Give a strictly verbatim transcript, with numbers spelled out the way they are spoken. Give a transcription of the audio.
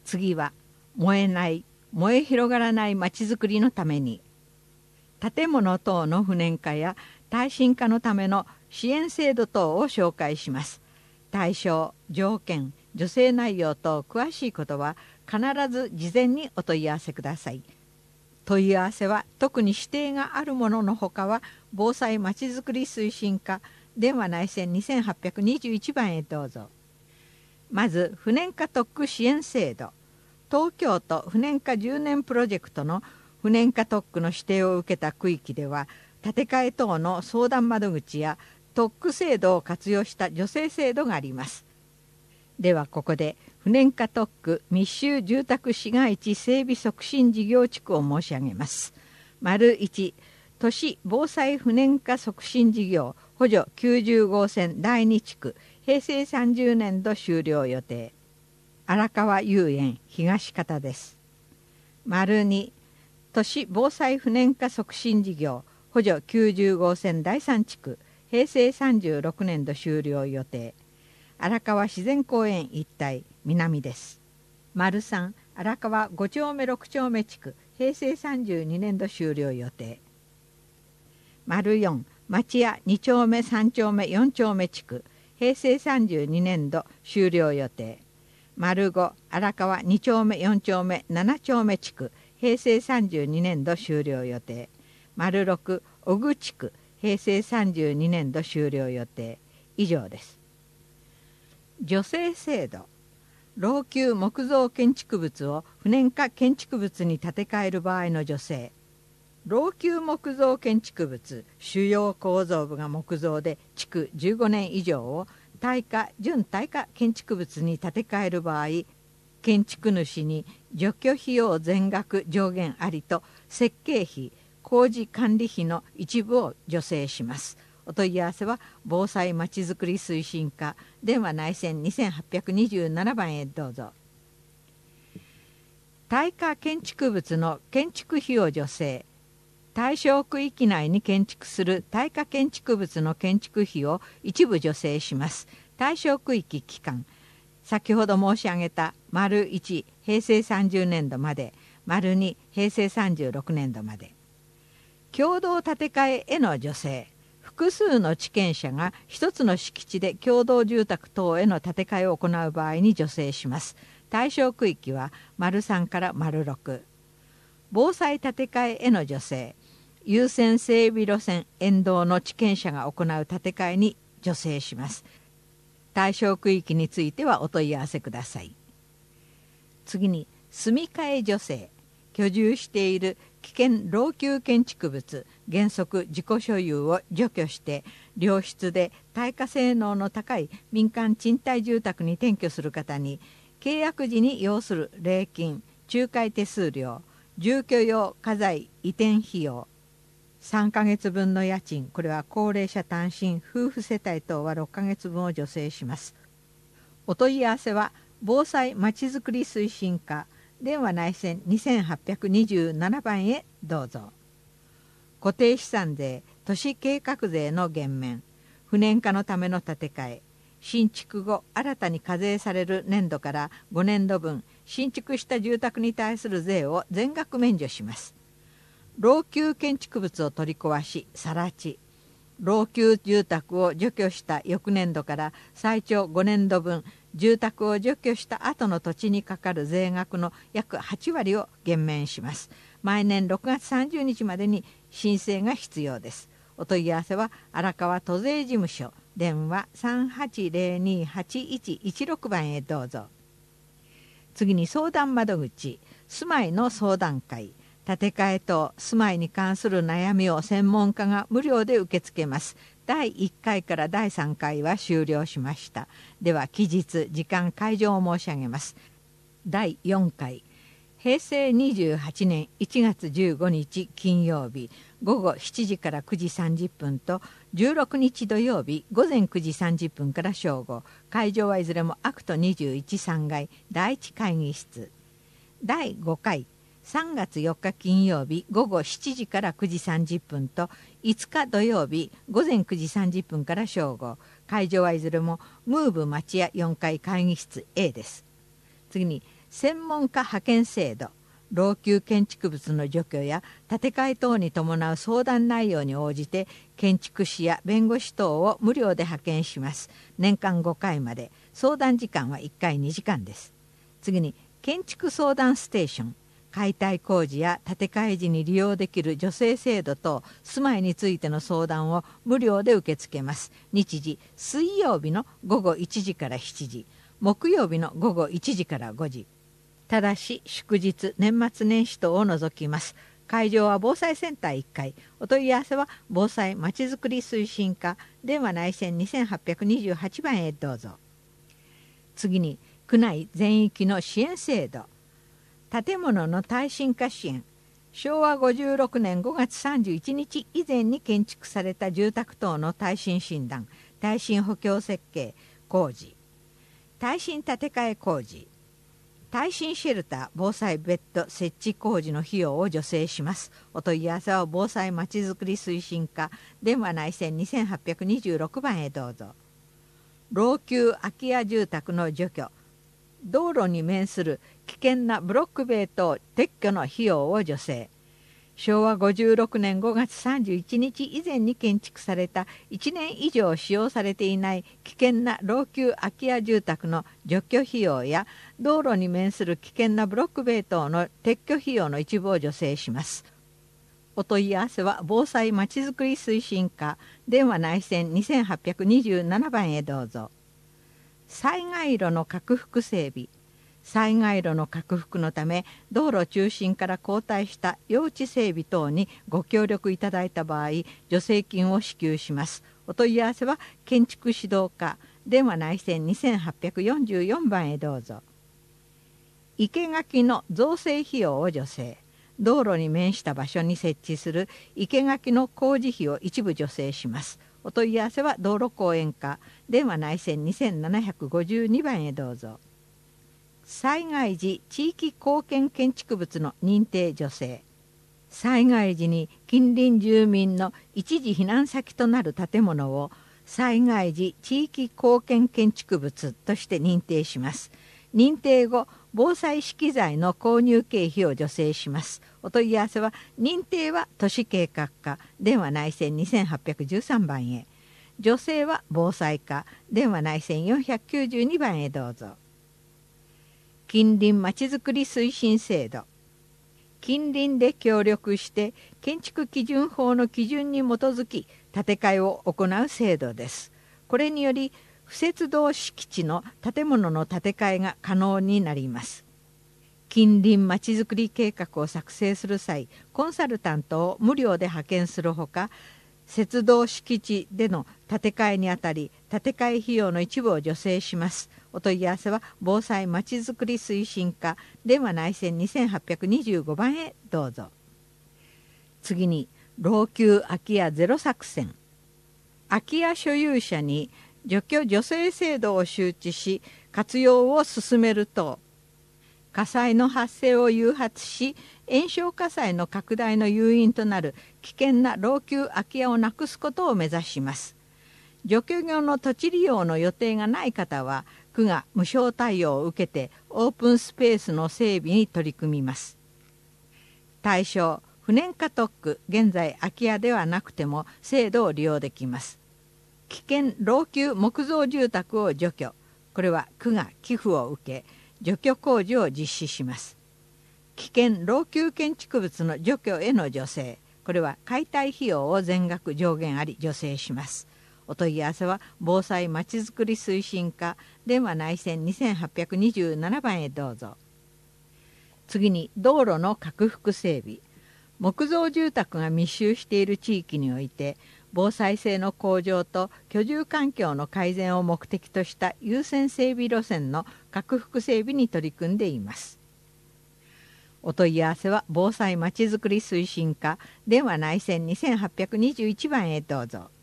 次は燃えない燃え広がらないまちづくりのために、建物等の不燃化や耐震化のための支援制度等を紹介します。対象、条件、助成内容等詳しいことは必ず事前にお問い合わせください。問い合わせは特に指定があるもののほかは防災まちづくり推進課電話内線にせんはっぴゃくにじゅういちばんへどうぞ。まず不燃化特区支援制度。東京都不燃化じゅうねんプロジェクトの不燃化特区の指定を受けた区域では、建て替え等の相談窓口や特区制度を活用した助成制度があります。ではここで不燃化特区密集住宅市街地整備促進事業地区を申し上げます。丸いち、都市防災不燃化促進事業補助きゅうじゅうごうせんだいに地区、平成さんじゅうねんど終了予定。荒川遊園東方です。丸に、都市防災不燃化促進事業補助きゅうじゅうごうせんだいさん地区、平成さんじゅうろくねんど終了予定。荒川自然公園一帯南です。丸さん、荒川ごちょうめろくちょうめ地区、平成さんじゅうにねんど終了予定。丸よん、町屋にちょうめさんちょうめよんちょうめ地区、平成さんじゅうにねんど終了予定。丸ご、荒川にちょうめよんちょうめななちょうめ地区、平成さんじゅうにねんど終了予定。丸ろく、小具地区、平成さんじゅうにねんど終了予定。以上です。助成制度。老朽木造建築物を不燃化建築物に建て替える場合の助成。老朽木造建築物主要構造部が木造で築じゅうごねん以上を耐火準耐火建築物に建て替える場合、建築主に除去費用全額上限ありと設計費工事管理費の一部を助成します。お問い合わせは防災まちづくり推進課電話内線にせんはっぴゃくにじゅうななばんへどうぞ。耐火建築物の建築費用助成。対象区域内に建築する耐火建築物の建築費を一部助成します。対象区域期間、先ほど申し上げた丸いち、平成さんじゅうねんどまで、丸に、平成さんじゅうろくねんどまで。共同建て替えへの助成。複数の地権者が一つの敷地で共同住宅等への建て替えを行う場合に助成します。対象区域は丸さんから丸ろく。防災建て替えへの助成。優先整備路線沿道の地権者が行う建て替えに助成します。対象区域についてはお問い合わせください。次に住み替え助成。居住している危険老朽建築物原則自己所有を除去して良質で耐火性能の高い民間賃貸住宅に転居する方に、契約時に要する礼金、仲介手数料、住居用家財移転費用、さんかげつぶんの家賃、これは高齢者単身夫婦世帯等はろっかげつぶんを助成します。お問い合わせは防災まちづくり推進課電話内線にせんはっぴゃくにじゅうななばんへどうぞ。固定資産税、都市計画税の減免、不燃化のための建て替え、新築後新たに課税される年度からごねんどぶん、新築した住宅に対する税を全額免除します。老朽建築物を取り壊し更地、老朽住宅を除去した翌年度から最長ごねんどぶん、住宅を除去した後の土地にかかる税額の約はちわりを減免します。毎年ろくがつさんじゅうにちまでに申請が必要です。お問い合わせは荒川都税事務所電話 さんはちぜろにはちいちいちろくばんへどうぞ。次に相談窓口、住まいの相談会。建て替え等住まいに関する悩みを専門家が無料で受け付けます。だいいっかいからだいさんかいは終了しました。では期日時間会場を申し上げます。だいよんかい、平成にじゅうはちねんいちがつじゅうごにち金曜日ごごしちじからくじさんじゅっぷんとじゅうろくにち土曜日ごぜんくじさんじゅっぷんから正午。会場はいずれもアクトにじゅういちさんがいだいいち会議室。だいごかい、さんがつよっか金曜日ごごしちじからくじさんじゅっぷんといつか土曜日ごぜんくじさんじゅっぷんから正午。会場はいずれもムーブ町屋よんかい会議室 A です。次に専門家派遣制度、老朽建築物の除去や建て替え等に伴う相談内容に応じて建築士や弁護士等を無料で派遣します。年間ごかいまで、相談時間はいっかいにじかんです。次に建築相談ステーション、解体工事や建て替え時に利用できる助成制度等住まいについての相談を無料で受け付けます。日時、水曜日のごごいちじからしちじ、木曜日のごごいちじからごじ、ただし祝日、年末年始等を除きます。会場は防災センターいっかい。お問い合わせは防災まちづくり推進課、電話内線にせんはっぴゃくにじゅうはちばんへどうぞ。次に区内全域の支援制度、建物の耐震化支援。しょうわごじゅうろくねんごがつさんじゅういちにち以前に建築された住宅等の耐震診断、耐震補強設計工事、耐震建て替え工事、耐震シェルター防災ベッド設置工事の費用を助成します。お問い合わせは防災まちづくり推進課、電話内線にせんはっぴゃくにじゅうろくばんへどうぞ。老朽空き家住宅の除去、道路に面する危険なブロック塀等撤去の費用を助成。しょうわごじゅうろくねんごがつさんじゅういちにち以前に建築されたいちねん以上使用されていない危険な老朽空き家住宅の除去費用や道路に面する危険なブロック塀等の撤去費用の一部を助成します。お問い合わせは防災まちづくり推進課、電話内線にせんはっぴゃくにじゅうななばんへどうぞ。災害路の拡幅整備。災害路の拡幅のため道路中心から後退した用地整備等にご協力いただいた場合、助成金を支給します。お問い合わせは建築指導課、電話内線にせんはっぴゃくよんじゅうよんばんへどうぞ。生垣の造成費用を助成。道路に面した場所に設置する生垣の工事費を一部助成します。お問い合わせは道路公園課、電話内線にせんななひゃくごじゅうにばんへどうぞ。災害時地域貢献建築物の認定助成。災害時に近隣住民の一時避難先となる建物を災害時地域貢献建築物として認定します。認定後、防災資機材の購入経費を助成します。お問い合わせは認定は都市計画課、電話内線にせんはっぴゃくじゅうさんばんへ。助成は防災課、電話内線よんひゃくきゅうじゅうにばんへどうぞ。近隣まちづくり推進制度。近隣で協力して建築基準法の基準に基づき建て替えを行う制度です。これにより不接道敷地の建物の建て替えが可能になります。近隣まちづくり計画を作成する際、コンサルタントを無料で派遣するほか、接道敷地での建て替えにあたり建て替え費用の一部を助成します。お問い合わせは防災まちづくり推進課、電話内線にせんはっぴゃくにじゅうごばんへどうぞ。次に老朽空き家ゼロ作戦。空き家所有者に除去助成制度を周知し活用を進めると、火災の発生を誘発し延焼火災の拡大の誘因となる危険な老朽空き家をなくすことを目指します。除去後の土地利用の予定がない方は区が無償対応を受けてオープンスペースの整備に取り組みます。対象、不燃化特区、現在空き家ではなくても制度を利用できます。危険老朽木造住宅を除去、これは区が寄付を受け除去工事を実施します。危険老朽建築物の除去への助成、これは解体費用を全額上限あり助成します。お問い合わせは防災まちづくり推進課、電話内線にせんはっぴゃくにじゅうななばんへどうぞ。次に道路の拡幅整備。木造住宅が密集している地域において防災性の向上と居住環境の改善を目的とした優先整備路線の拡幅整備に取り組んでいます。お問い合わせは防災まちづくり推進課、電話内線にせんはっぴゃくにじゅういちばんへどうぞ。